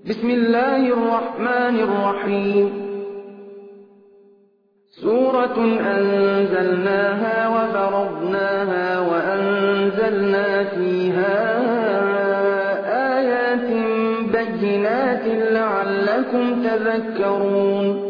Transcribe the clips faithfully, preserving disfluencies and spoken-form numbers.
بسم الله الرحمن الرحيم سورة أنزلناها وفرضناها وأنزلنا فيها آيات بينات لعلكم تذكرون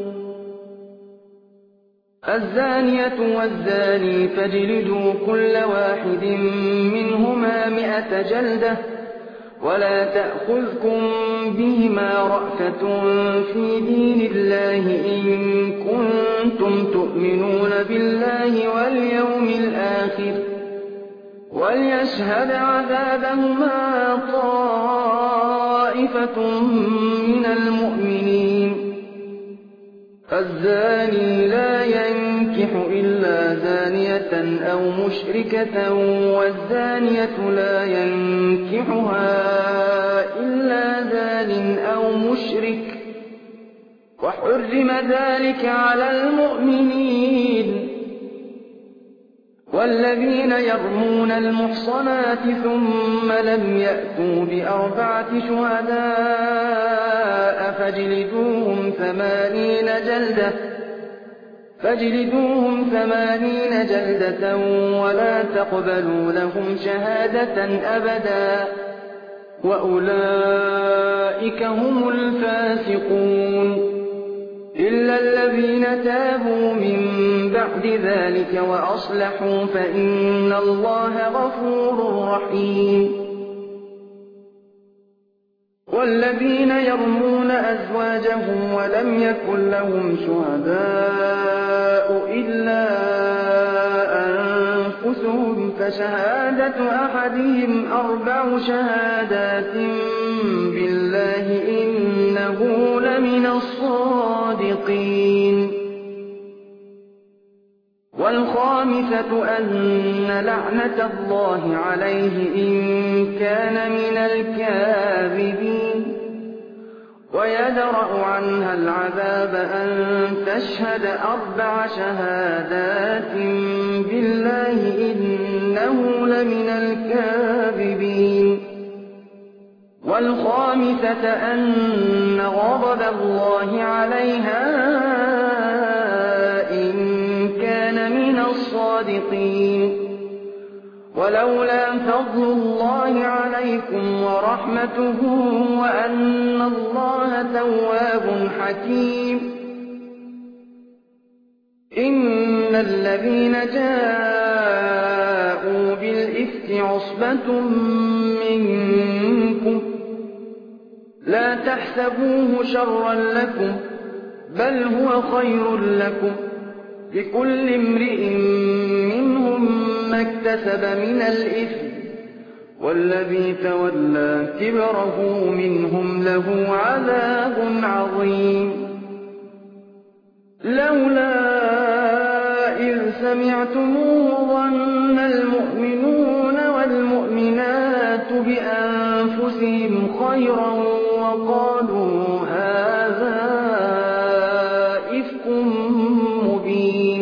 الزانية والزاني فاجلدوا كل واحد منهما مئة جلدة ولا تأخذكم بهما رأفة في دين الله إن كنتم تؤمنون بالله واليوم الآخر وليشهد عذابهما طائفة من المؤمنين الزاني لا ينكح إلا زانية أو مشركة والزانية لا ينكحها إلا زان أو مشرك وحرم ذلك على المؤمنين والذين يرمون المحصنات ثم لم يأتوا بأربعة شهداء فاجلدوهم ثمانين جلدة فاجلدوهم ثمانين جلدة ولا تقبلوا لهم شهادة أبدا وأولئك هم الفاسقون إلا الذين تابوا من بعد ذلك وأصلحوا فإن الله غفور رحيم والذين يرمون أزواجهم ولم يكن لهم شهداء إلا أنفسهم فشهادة أحدهم أربع شهادات بالله إنه لمن الصادقين والخامسة أن لعنة الله عليه إن كان من الكاذبين ويدرأ عنها العذاب أن تشهد أربع شهادات بالله إنه لمن الكاذبين والخامسة أن غضب الله عليها إن كان من الصادقين ولولا فضل الله عليكم ورحمته وأن الله تواب حكيم إن الذين جاءوا بالإفك عصبة منكم لا تحسبوه شرا لكم بل هو خير لكم لكل امرئ منهم ما اكتسب من الإثم والذي تولى كبره منهم له عذاب عظيم لولا إذ سمعتموه ظن المؤمنون والمؤمنات بأنفسهم خيرا وقالوا هذا إفك مبين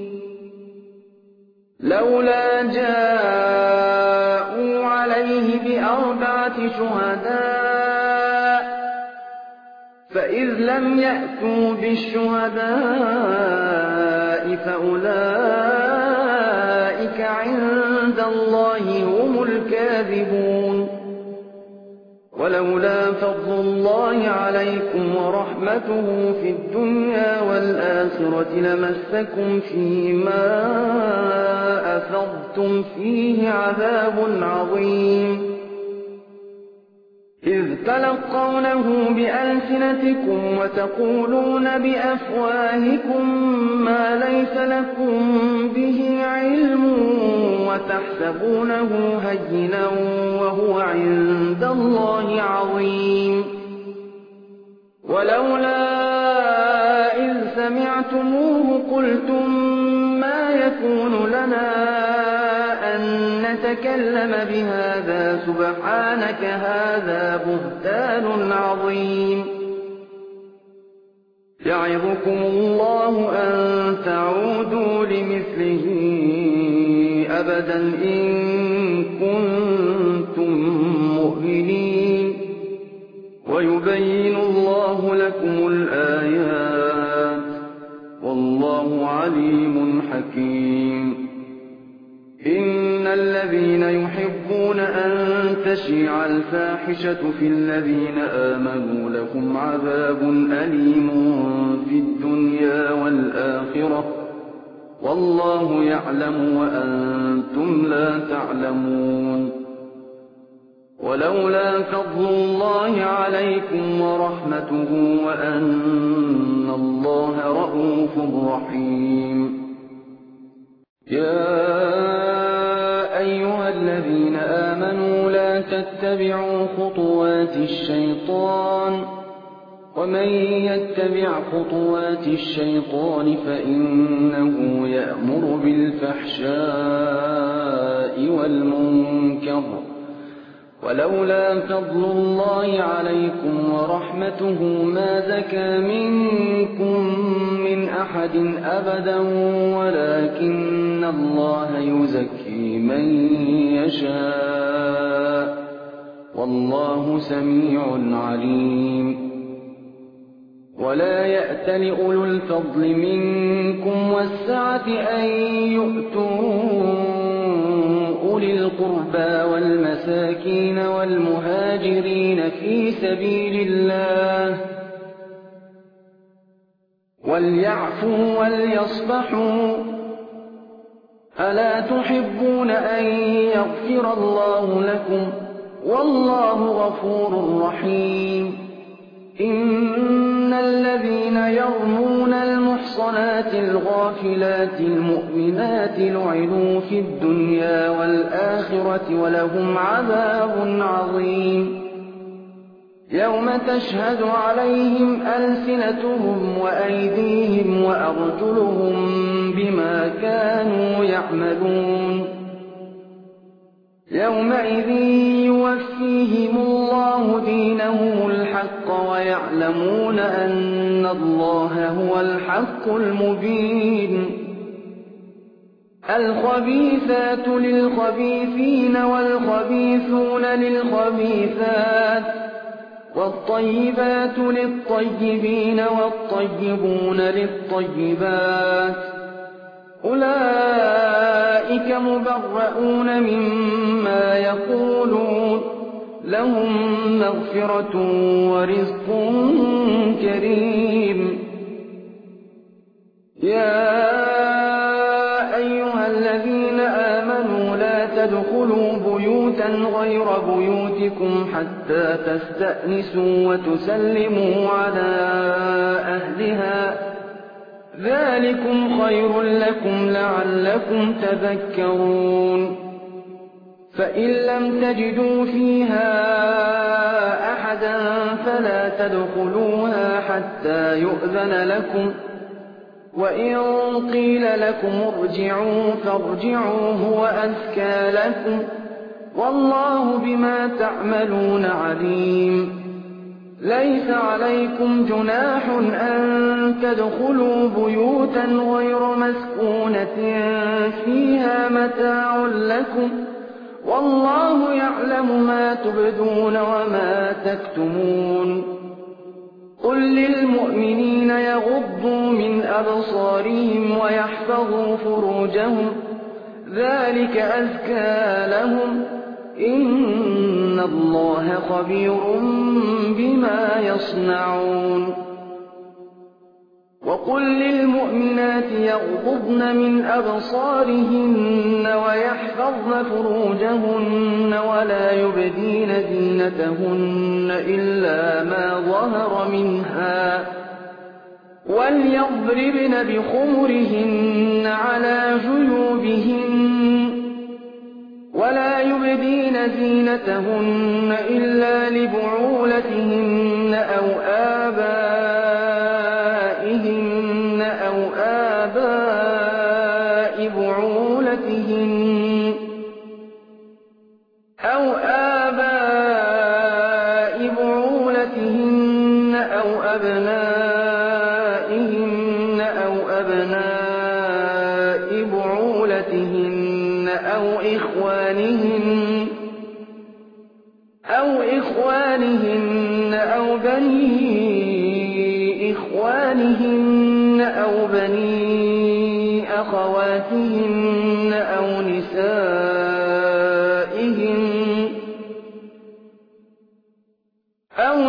لولا جاءوا عليه بأربعة شهداء فإذ لم يأتوا بالشهداء فأولئك عند الله هم الكاذبون ولولا فضل الله عليكم ورحمته في الدنيا والآخرة لمسكم فيما أفضتم فيه عذاب عظيم إذ تلقونه بألسنتكم وتقولون بأفواهكم ما ليس لكم به علم وتحسبونه هينا وهو عند الله عظيم ولولا إذ سمعتموه قلتم ما يكون لنا أن نتكلم بهذا سبحانك هذا بهتان عظيم يعظكم الله أن تعودوا لمثله أبدا إن كنتم مؤمنين ويبين الله لكم الآيات والله عليم حكيم. إن الذين يحبون أن تشيع الفاحشة في الذين آمنوا لهم عذاب أليم في الدنيا والآخرة والله يعلم وأنتم لا تعلمون. ولولا فضل الله عليكم ورحمته وأن الله رءوف رحيم. يا أيها الذين آمنوا لا تتبعوا خطوات الشيطان ومن يتبع خطوات الشيطان فإنه يأمر بالفحشاء والمنكر ولولا فضل الله عليكم ورحمته ما زكى منكم من أحد أبدا ولكن الله يزكي من يشاء والله سميع عليم. ولا يأتل أولو الفضل منكم والسعة أن يؤتوا أولي القربى والمساكين والمهاجرين في سبيل الله وليعفوا وليصفحوا ألا تحبون أن يغفر الله لكم والله غفور رحيم. إن الذين يرمون المحصنات الغافلات المؤمنات لعنوا في الدنيا والآخرة ولهم عذاب عظيم. يوم تشهد عليهم ألسنتهم وأيديهم وأرجلهم بما كانوا يعملون. يومئذ يوفيهم الله دينهم الحق ويعلمون أن الله هو الحق المبين. الخبيثات للخبيثين والخبيثون للخبيثات والطيبات للطيبين والطيبون للطيبات أولئك مبرؤون مما يقولون لهم مغفرة ورزق كريم. يا أيها الذين آمنوا لا تدخلوا بيوتا غير بيوتكم حتى تستأنسوا وتسلموا على أهلها ذلكم خير لكم لعلكم تذكرون. فإن لم تجدوا فيها أحدا فلا تدخلوها حتى يؤذن لكم وإن قيل لكم ارجعوا فارجعوا هو أزكى لكم والله بما تعملون عليم. ليس عليكم جناح أن تدخلوا بيوتا غير مسكونة فيها متاع لكم والله يعلم ما تبدون وما تكتمون. قل للمؤمنين يغضوا من أبصارهم ويحفظوا فروجهم ذلك أزكى لهم إن الله خبير بما يصنعون. وقل للمؤمنات يغضضن من أبصارهن ويحفظن فروجهن ولا يبدين زينتهن إلا ما ظهر منها وليضربن بخمرهن على جيوبهن ولا يبدين زينتهن إلا لبعولتهن أو آبائهن أو آباء بعولتهن أو آباء بعولتهن أو أبنائهن أو أبناء بعولتهن أو إخوانهن أو إخوانهن أو بني إخوانهن أو بني أخواتهن أو نسائهن أو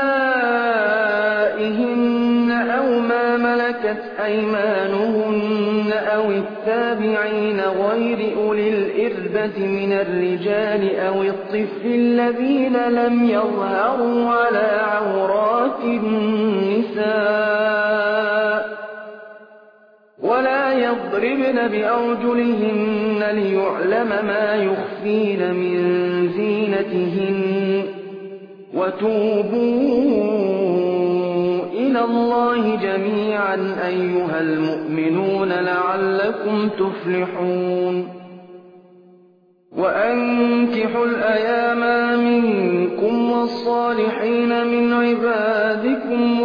نسائهن أو ما ملكت أيمانهن أو التابعين غير أولي الإربة من الرجال أو الطفل الذين لم يظهروا على عورات النساء ولا يضربن بأرجلهن ليعلم ما يخفين من زينتهن وتوبوا إلى الله جميعا أيها المؤمنون لعلكم تفلحون وأنكحوا الأيام منكم والصالحين من عبادكم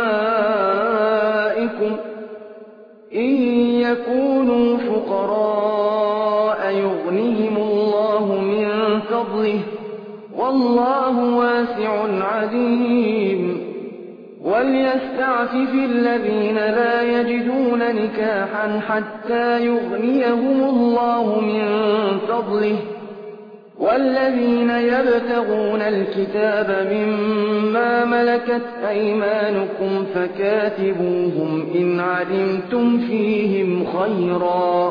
وإمائكم إن يكونوا فقراء يغنهم الله من فضله والله واسع عليم وليستعفف الذين لا يجدون نكاحا حتى يغنيهم الله من فضله والذين يبتغون الكتاب مما ملكت أيمانكم فكاتبوهم إن علمتم فيهم خيرا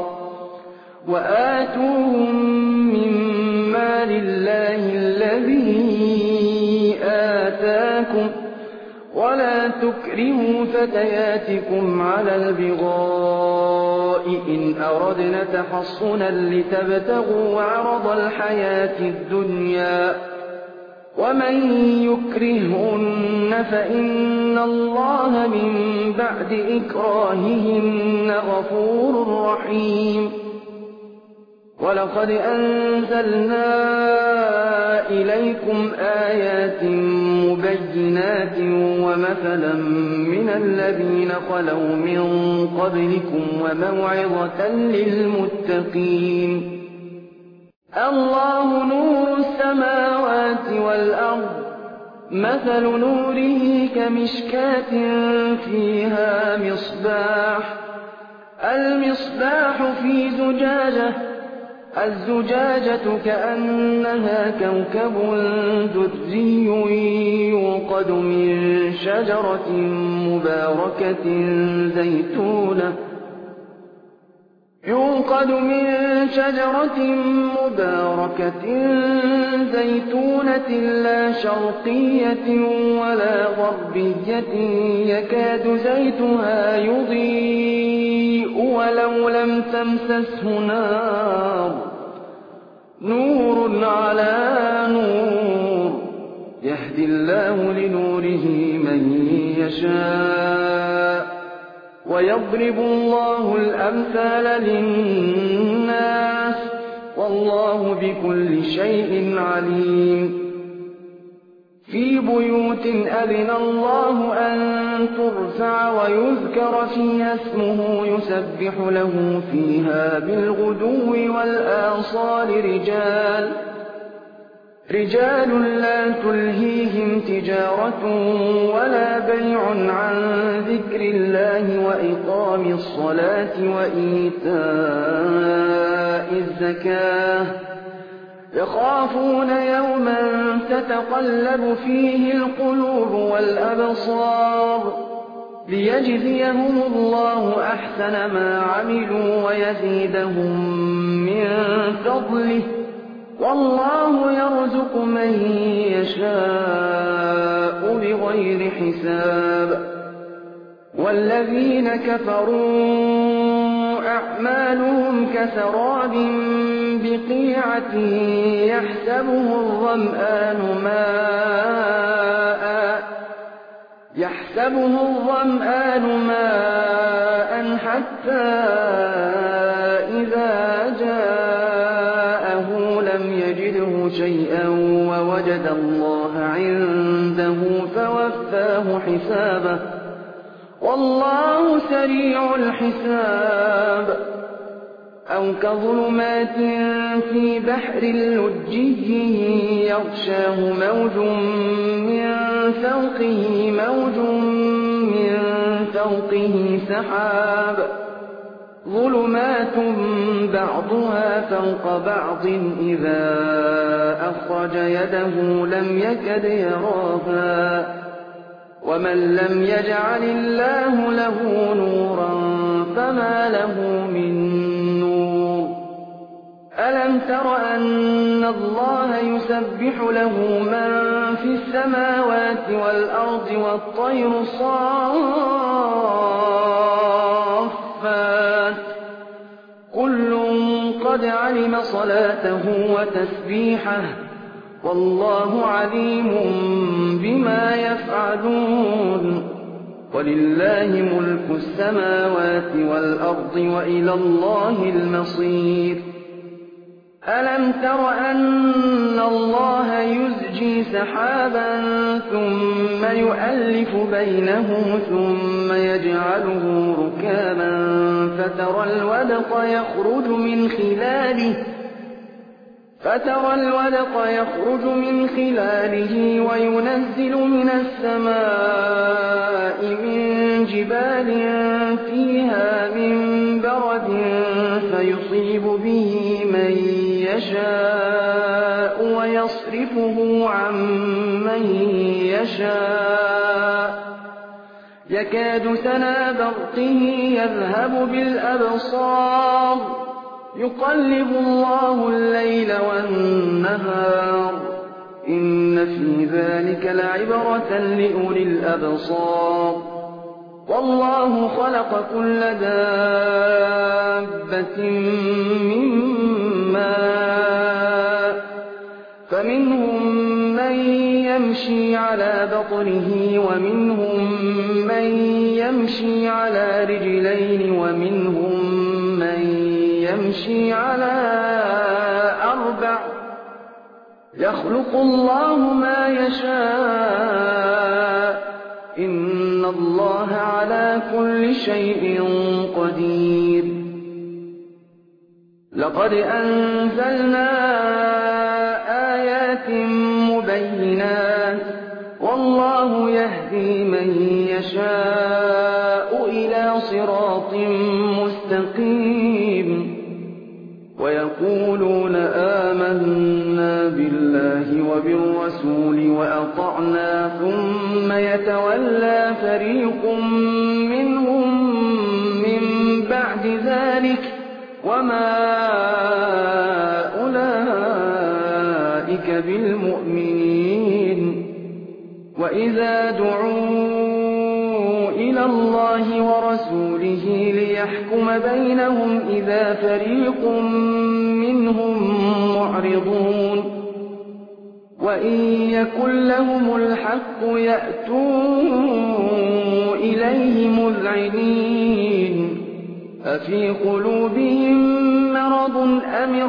وآتوهم مما لله الذي آتاكم ولا تكرهوا فتياتكم على البغاء إن أردنا تحصنا لتبتغوا عرض الحياة الدنيا ومن يكرهن فإن الله من بعد إكراههن غفور رحيم ولقد أنزلنا إليكم آيات مبينات ومثلا من الذين خلوا من قبلكم وموعظة للمتقين الله نور السماوات والأرض مثل نوره كمشكاة فيها مصباح المصباح في زجاجة الزجاجة كأنها كوكب دري يوقد من شجرة مباركة زيتونة يوقد من شجرة مباركة زيتونة لا شرقية ولا غربية يكاد زيتها يضيء ولو لم تمسسه نار نور على نور يهدي الله لنوره من يشاء ويضرب الله الأمثال للناس والله بكل شيء عليم في بيوت أذن الله أن ترفع ويذكر فيها اسمه يسبح له فيها بالغدو والآصال رجال رجال لا تلهيهم تجارة ولا بيع عن ذكر الله وإقام الصلاة وإيتاء الزكاة يخافون يوما تتقلب فيه القلوب والأبصار ليجزيهم الله أحسن ما عملوا ويزيدهم من فضله والله يرزق من يشاء بغير حساب والذين كفروا أعمالهم كسراب بقيعة يحسبه الظمآن ماء يحسبه الظمآن ماء حتى إذا جاءه لم يجده شيئا ووجد الله عنده فوفاه حسابه والله سريع الحساب أو كظلمات في بحر لجي يغشاه موج من فوقه موج من فوقه سحاب ظلمات بعضها فوق بعض إذا أخرج يده لم يكد يراها ومن لم يجعل الله له نورا فما له من نور ألم تر أن الله يسبح له من في السماوات والأرض والطير صافات كل قد علم صلاته وتسبيحه والله عليم بما يفعلون ولله ملك السماوات والأرض وإلى الله المصير ألم تر أن الله يزجي سحابا ثم يؤلف بينه ثم يجعله ركاما فترى الودق يخرج من خلاله فترى الودق يخرج من خلاله وينزل من السماء من جبال فيها من برد فيصيب به من يشاء ويصرفه عن من يشاء يكاد سنا برقه يذهب بالأبصار يقلب الله الليل والنهار إن في ذلك لعبرة لأولي الأبصار والله خلق كل دابة من ماء فمنهم من يمشي على بطنه ومنهم من يمشي على رجلين ومنهم من يمشي على أربع يخلق الله ما يشاء إن الله على كل شيء قدير لقد أنزلنا آيات مبينات والله يهدي من يشاء إلى صراط مستقيم ويقولون آمنا بالله وبالرسول وأطعنا ثم يتولى فريق منهم من بعد ذلك وما أولئك بالمؤمنين وإذا دعوا إلى الله ورسوله ليحكم بينهم إذا فريق منهم معرضون وإن يكن لهم الحق يأتوا إليه مذعنين أفي قلوبهم مرض أم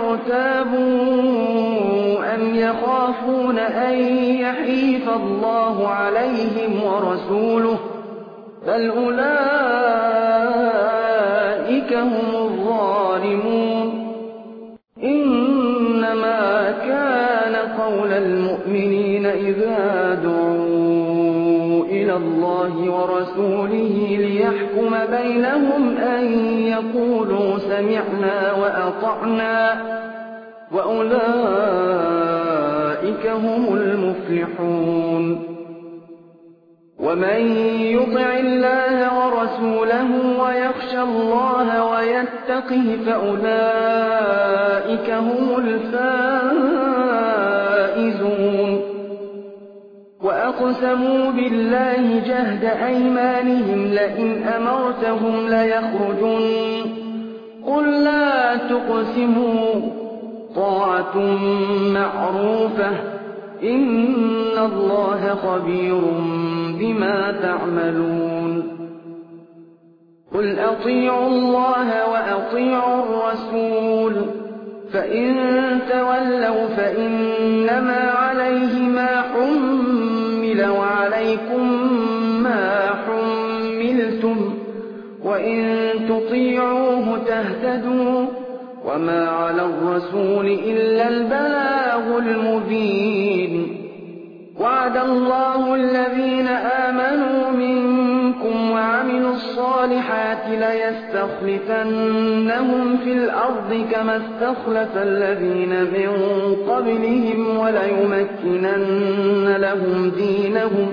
ارتابوا أم يخافون أن يحيف الله عليهم ورسوله بل أولئك هم الظالمون إنما كان قول المؤمنين إذا دعوا إلى الله ورسوله ليحكم بينهم أن يقولوا سمعنا وأطعنا وأولئك هم المفلحون ومن يطع الله ورسوله ويخشى الله ويتقه فأولئك هم الفائزون وأقسموا بالله جهد أيمانهم لئن أمرتهم ليخرجن قل لا تقسموا طاعة معروفة إن الله خبير بما تعملون قل أطيعوا الله وأطيعوا الرسول فإن تولوا فإنما عليه ما حمل وعليكم ما حملتم وإن تطيعوه تهتدوا وما على الرسول إلا البلاغ المبين وعد الله الذين آمنوا منكم وعملوا الصالحات ليستخلفنهم في الأرض كما استخلف الذين من قبلهم وليمكنن لهم دينهم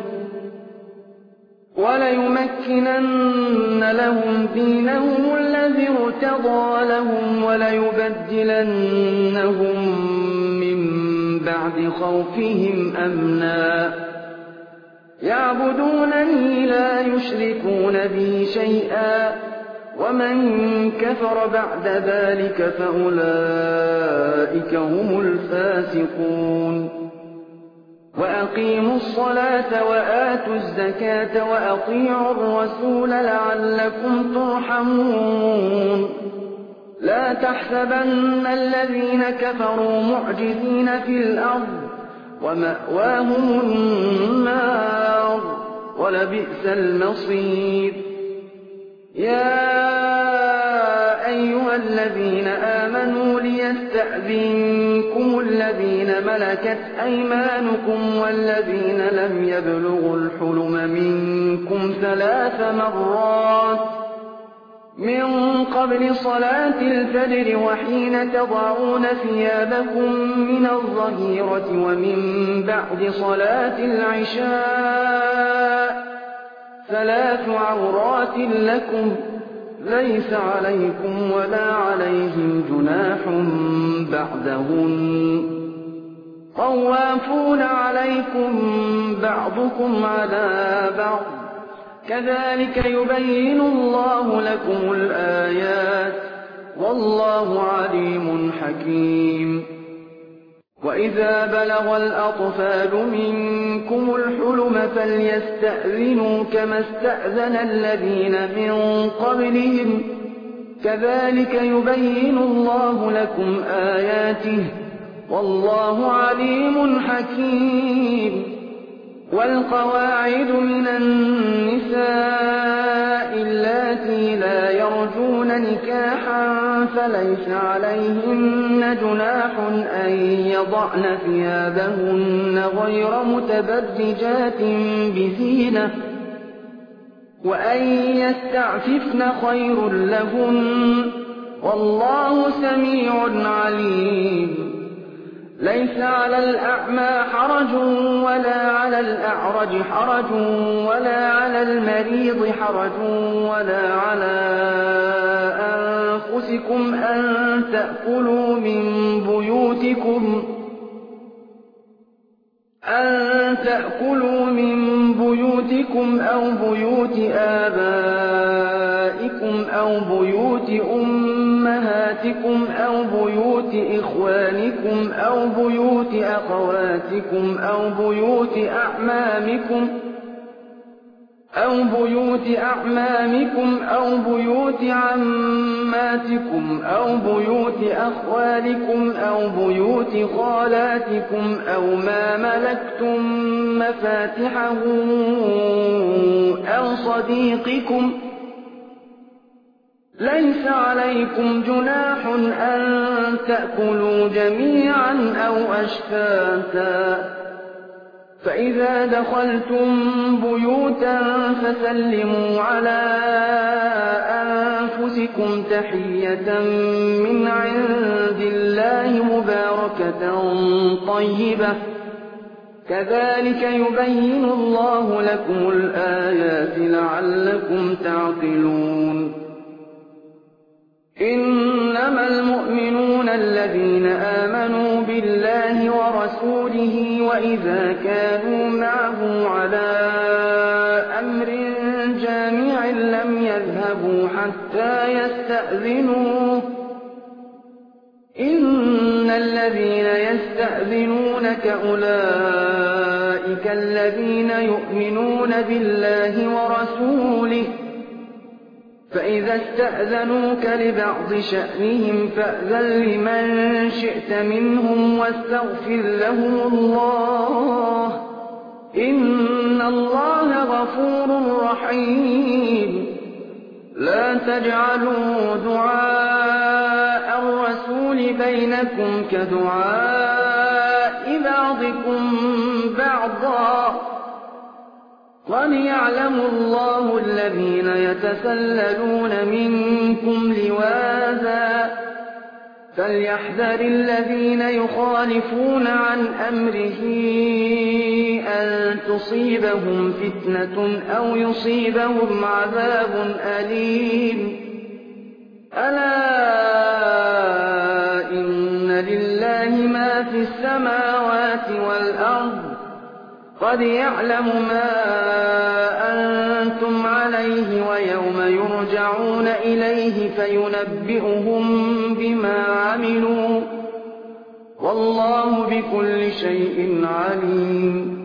وليمكنن لهم دينهم الذي ارتضى لهم وليبدلنهم من بعد خوفهم أمنا يعبدونني لا يشركون بي شيئا ومن كفر بعد ذلك فأولئك هم الفاسقون وأقيموا الصلاة وآتوا الزكاة وأطيعوا الرسول لعلكم ترحمون لا تحسبن الذين كفروا معجزين في الأرض ومأواهم النار ولبئس المصير يا أيها الذين آمنوا ليستأذنكم الذين ملكت أيمانكم والذين لم يبلغوا الحلم منكم ثلاث مرات من قبل صلاة الفجر وحين تضعون ثيابكم من الظهيرة ومن بعد صلاة العشاء ثلاث عورات لكم ليس عليكم ولا عليهم جناح بعدهن طوافون عليكم بعضكم على بعض كذلك يبين الله لكم الآيات والله عليم حكيم وإذا بلغ الأطفال منكم الحلم فليستأذنوا كما استأذن الذين من قبلهم كذلك يبين الله لكم آياته والله عليم حكيم والقواعد من النساء اللاتي لا يرجون نكاحا فليس عليهن جناح أن يضعن ثيابهن غير متبرجات بزينة وأن يستعففن خير لهن والله سميع عليم ليس على الأعمى حرج ولا على الأعرج حرج ولا على المريض حرج ولا على أنفسكم أن تأكلوا من بيوتكم أن تأكلوا من بيوتكم أو بيوت آبائكم أو بيوت أمهاتكم أو بيوت إخوانكم أو بيوت أخواتكم أو بيوت أعمامكم أو بيوت أعمامكم أو بيوت عماتكم أو بيوت أخوالكم أو بيوت خالاتكم أو ما ملكتم مفاتحه أو صديقكم ليس عليكم جناح أن تأكلوا جميعا أو أشتاتا فإذا دخلتم بيوتا فسلموا على أنفسكم تحية من عند الله مباركة طيبة كذلك يبين الله لكم الآيات لعلكم تعقلون إنما المؤمنون الذين آمنوا بالله ورسوله وإذا كانوا معه على أمر جامع لم يذهبوا حتى يستأذنوه إن الذين يستأذنونك أولئك الذين يؤمنون بالله ورسوله فإذا استأذنوك لبعض شأنهم فأذن لمن شئت منهم واستغفر لهم الله إن الله غفور رحيم لا تجعلوا دعاء الرسول بينكم كدعاء بعضكم بعضا وليعلم الله الذين يتسللون منكم لواذا فليحذر الذين يخالفون عن أمره أن تصيبهم فتنة أو يصيبهم عذاب أليم ألا إن لله ما في السماوات والأرض قد يعلم ما أنتم عليه ويوم يرجعون إليه فينبئهم بما عملوا والله بكل شيء عليم